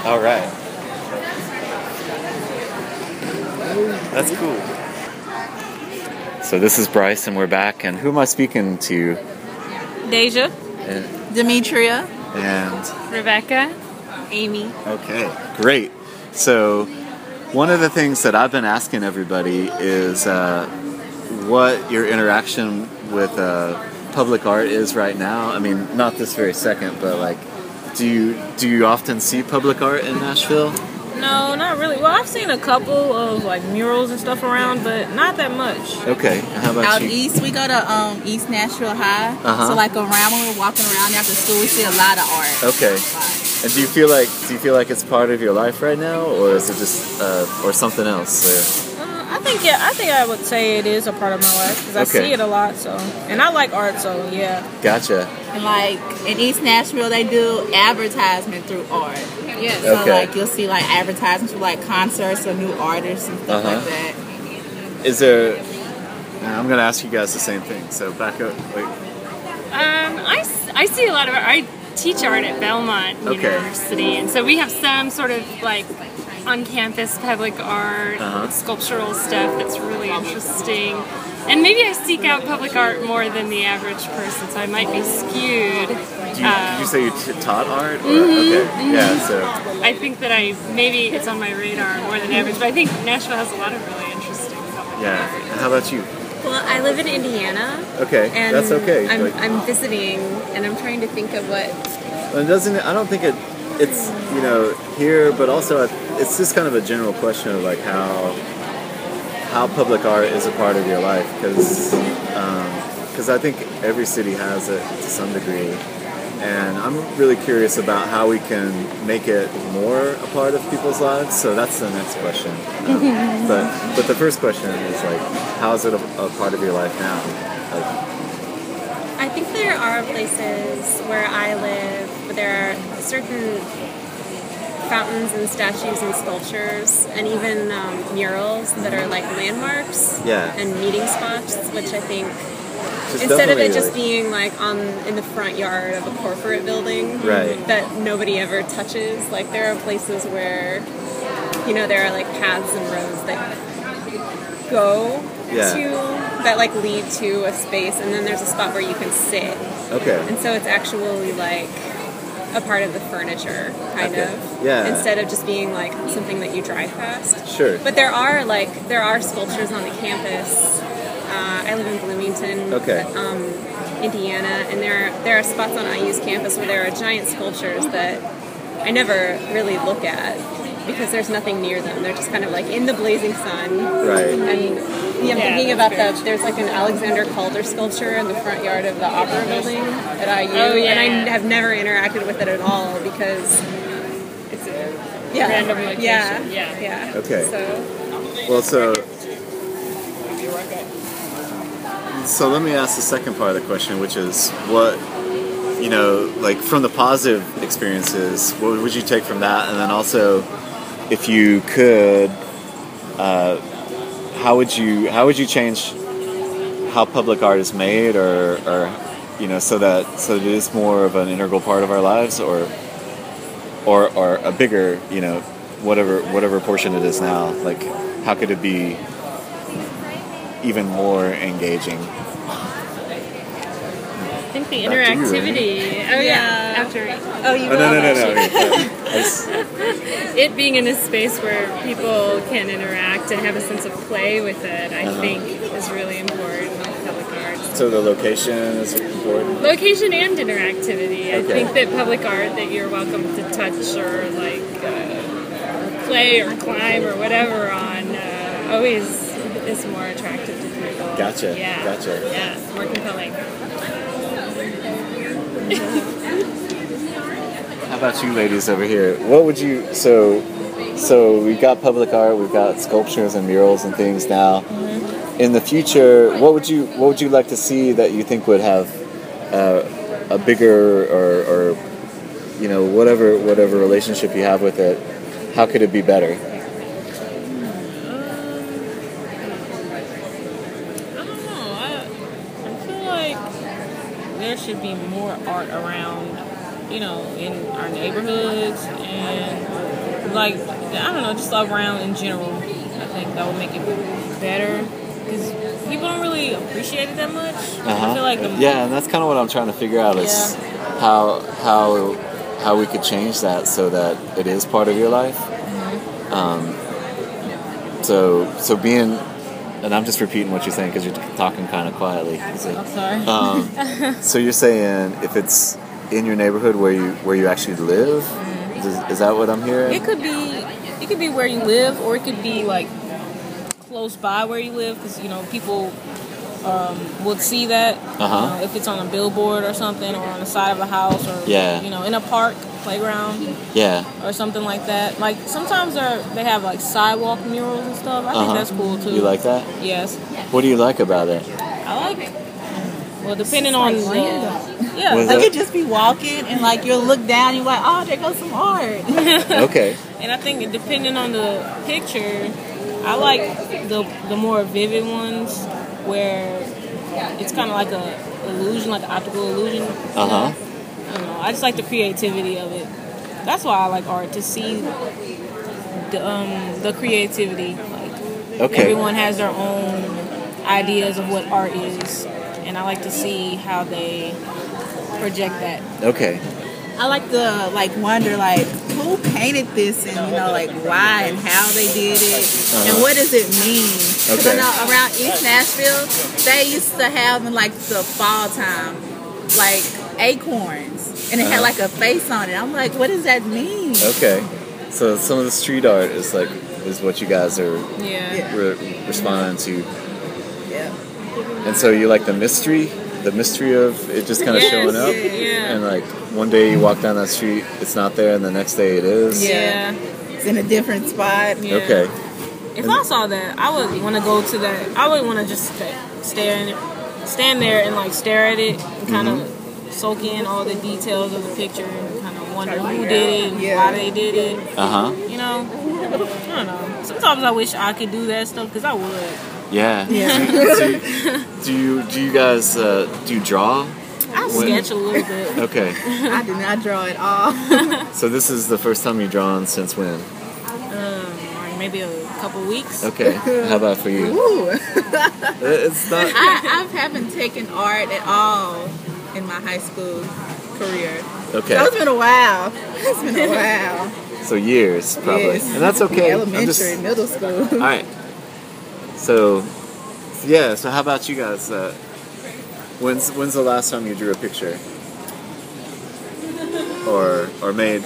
All right. That's cool. So this is Bryce, and we're back. And who am I speaking to? Deja. And, Demetria. and Rebecca. Amy. okay, great. So one of the things that I've been asking everybody is what your interaction with public art is right now. I mean, not this very second, but like, do you often see public art in Nashville? No, not really. Well, I've seen a couple of like murals and stuff around, but not that much. Okay, how about Out you? east, we go to East Nashville High. Uh-huh. So like around when we're walking around after school, we see a lot of art. Okay. And do you feel like it's part of your life right now, or is it just or something else? I think I would say it is a part of my life because I Okay. see it a lot. So, and I like art, so yeah. Gotcha. And like in East Nashville, they do advertisement through art. Yes. So Okay. like you'll see like advertisements for like concerts or new artists and stuff Uh-huh. like that. Is there? I'm gonna ask you guys the same thing. So back up. Wait. I see a lot of art. I teach art at Belmont Okay. University, and so we have some sort of like on-campus public art, Uh-huh. sculptural stuff that's really interesting. And maybe I seek out public art more than the average person, so I might be skewed. Did you say you taught art? Or, okay. Yeah. So. I think that maybe it's on my radar more than average, but I think Nashville has a lot of really interesting public Yeah. art. And how about you? Well, I live in Indiana. Okay. And That's okay. I'm, Like, I'm visiting, and I'm trying to think of what. it doesn't. I don't think it's here, but also it's just kind of a general question of like how public art is a part of your life, because I think every city has it to some degree, and I'm really curious about how we can make it more a part of people's lives. So that's the next question. But the first question is like, how is it a part of your life now? Like, I think there are places where I live where there are certain fountains and statues and sculptures and even murals that are like landmarks Yeah. and meeting spots, which I think just instead of it definitely, just like- being like in the front yard of a corporate building Right. that nobody ever touches, like there are places where there are like paths and roads that go Yeah. that like lead to a space, and then there's a spot where you can sit, okay. and so it's actually like a part of the furniture kind Okay. of, Yeah. instead of just being like something that you drive past. Sure. But there are sculptures on the campus. I live in Bloomington, Okay. Indiana, and there are spots on IU's campus where there are giant sculptures that I never really look at because there's nothing near them. They're just kind of like in the blazing sun. Right. And I'm thinking about there's like an Alexander Calder sculpture in the front yard of the Opera building at IU, Oh, yeah. and I have never interacted with it at all because It's a yeah, random location. yeah, Yeah. Okay. So Well, so let me ask the second part of the question, which is what, like from the positive experiences, what would you take from that? And then also, if you could, how would you change how public art is made, or so that it is more of an integral part of our lives, or a bigger, whatever portion it is now, like how could it be even more engaging? I think the Back to you, interactivity. Oh yeah. After oh, you Oh, go. no. it being in a space where people can interact and have a sense of play with it, I think is really important with public art. So the location is important. Location and interactivity. I Okay. think that public art that you're welcome to touch or like play or climb or whatever on always is more attractive to people. Gotcha. Yeah. Gotcha. Yeah. More compelling. How about you ladies over here? What would you so we've got public art, we've got sculptures and murals and things now. In the future, what would you like to see that you think would have a bigger or whatever relationship you have with it? How could it be better? I don't know. I feel like there should be more art around, in our neighborhoods and like, I don't know, just around in general. I think that would make it better because people don't really appreciate it that much. I feel like Yeah, and that's kind of what I'm trying to figure out is how we could change that so that it is part of your life. So being, and I'm just repeating what you're saying because you're talking kind of quietly. So, I'm sorry. so you're saying if it's in your neighborhood where you actually live, is that what I'm hearing? It could be where you live, or it could be like close by where you live, because people would see that if it's on a billboard or something, or on the side of a house, or in a park, playground, or something like that. Like sometimes they have like sidewalk murals and stuff. I think that's cool too. You like that? Yes. What do you like about it? I like. Well, depending on I could just be walking and like you'll look down and you're like, oh, there goes some art. Okay. And I think depending on the picture, I like the more vivid ones where it's kind of like a illusion, like an optical illusion. I don't know. I just like the creativity of it. That's why I like art, to see the creativity. Like everyone has their own ideas of what art is, and I like to see how they project that. Okay. I like to wonder who painted this, and why and how they did it, and what does it mean? Because I know around East Nashville they used to have in the fall time acorns, and it had a face on it. I'm like, what does that mean? Okay. So some of the street art is what you guys are responding to. Yeah. And so you like the mystery of it just kind of showing up, and one day you walk down that street, it's not there, and the next day it is. Yeah. It's in a different spot. Yeah. Okay. If I saw that, I would want to go to that. I would want to just stand there and stare at it and kind of soak in all the details of the picture and kind of wonder who did it and why they did it. I don't know. Sometimes I wish I could do that stuff because I would. Yeah. Do you guys do you draw? I sketch a little bit. Okay. I do not draw at all. So this is the first time you've drawn since when? Maybe a couple weeks. Okay. How about for you? Ooh. It's not. I haven't taken art at all in my high school career. Okay. So it's been a while. It's been a while. So years, probably. Yes. And that's okay. Elementary, middle school. All right. So how about you guys? When's the last time you drew a picture? Or made